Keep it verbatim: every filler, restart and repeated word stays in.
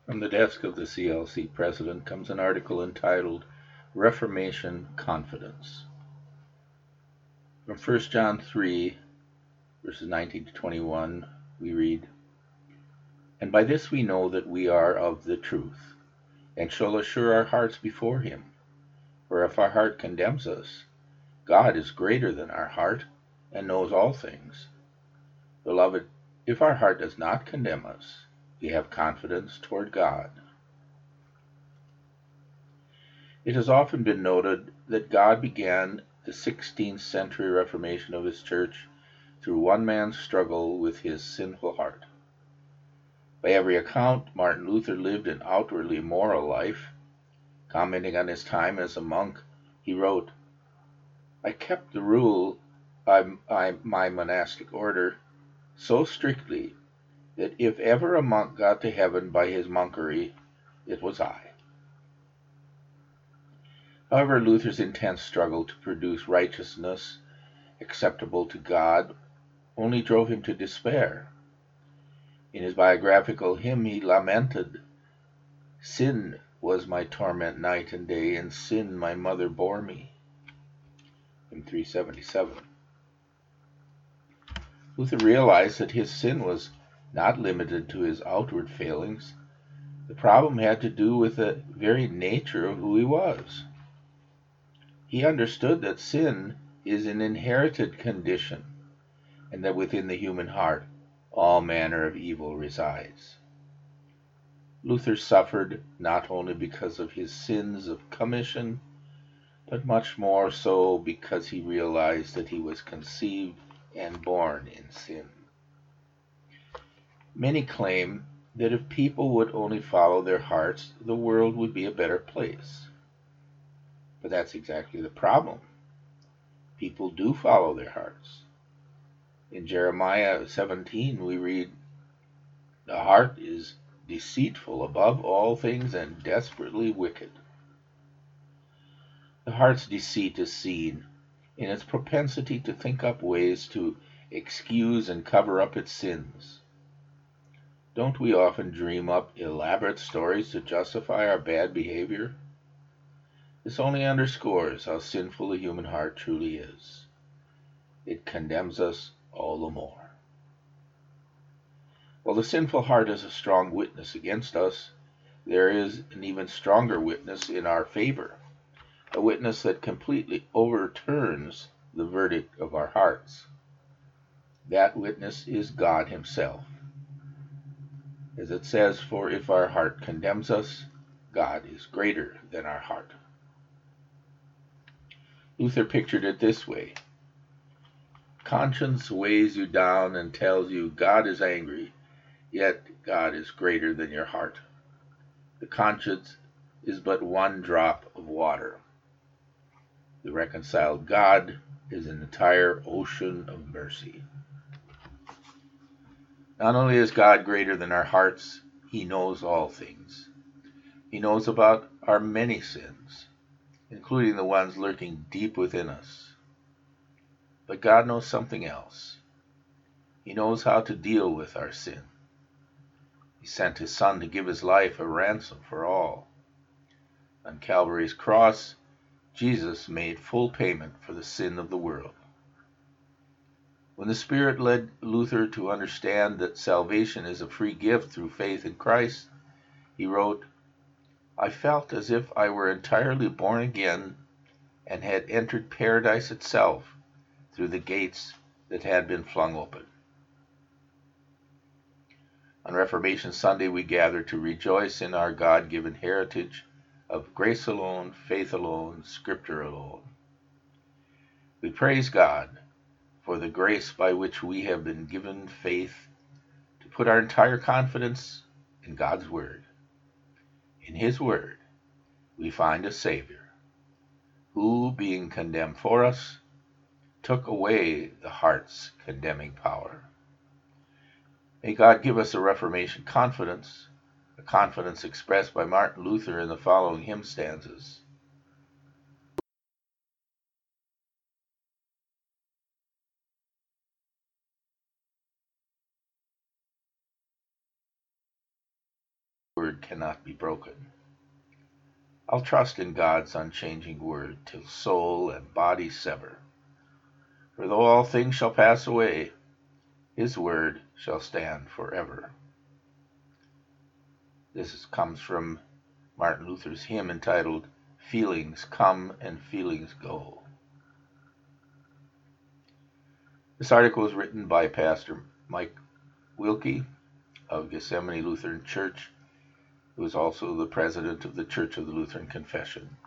From the desk of the C L C president comes an article entitled Reformation Confidence. From First John three, verses nineteen to twenty-one, we read, "And by this we know that we are of the truth, and shall assure our hearts before him. For if our heart condemns us, God is greater than our heart, and knows all things. Beloved, if our heart does not condemn us, we have confidence toward God." It has often been noted that God began the sixteenth century Reformation of his church through one man's struggle with his sinful heart. By every account, Martin Luther lived an outwardly moral life. Commenting on his time as a monk, he wrote, "I kept the rule of my monastic order so strictly that if ever a monk got to heaven by his monkery, it was I." However, Luther's intense struggle to produce righteousness acceptable to God only drove him to despair. In his biographical hymn, he lamented, "Sin was my torment night and day, and sin my mother bore me." In three seventy-seven. Luther realized that his sin was not limited to his outward failings. The problem had to do with the very nature of who he was. He understood that sin is an inherited condition, and that within the human heart all manner of evil resides. Luther suffered not only because of his sins of commission, but much more so because he realized that he was conceived and born in sin. Many claim that if people would only follow their hearts, the world would be a better place. But that's exactly the problem. People do follow their hearts. In Jeremiah seventeen, we read, "The heart is deceitful above all things and desperately wicked." The heart's deceit is seen in its propensity to think up ways to excuse and cover up its sins. Don't we often dream up elaborate stories to justify our bad behavior? This only underscores how sinful the human heart truly is. It condemns us all the more. While the sinful heart is a strong witness against us, there is an even stronger witness in our favor, a witness that completely overturns the verdict of our hearts. That witness is God himself. As it says, "For if our heart condemns us, God is greater than our heart." Luther pictured it this way. Conscience weighs you down and tells you God is angry, yet God is greater than your heart. The conscience is but one drop of water. The reconciled God is an entire ocean of mercy. Not only is God greater than our hearts, he knows all things. He knows about our many sins, including the ones lurking deep within us. But God knows something else. He knows how to deal with our sin. He sent his Son to give his life a ransom for all. On Calvary's cross, Jesus made full payment for the sin of the world. When the Spirit led Luther to understand that salvation is a free gift through faith in Christ, he wrote, "I felt as if I were entirely born again and had entered paradise itself through the gates that had been flung open." On Reformation Sunday, we gather to rejoice in our God-given heritage of grace alone, faith alone, Scripture alone. We praise God for the grace by which we have been given faith to put our entire confidence in God's Word. In His Word, we find a Savior, who, being condemned for us, took away the heart's condemning power. May God give us a Reformation confidence, a confidence expressed by Martin Luther in the following hymn stanzas. word cannot be broken. I'll trust in God's unchanging word till soul and body sever. For though all things shall pass away, his word shall stand forever. This is, comes from Martin Luther's hymn entitled, Feelings Come and Feelings Go. This article was written by Pastor Mike Wilkie of Gethsemane Lutheran Church, who is also the president of the Church of the Lutheran Confession.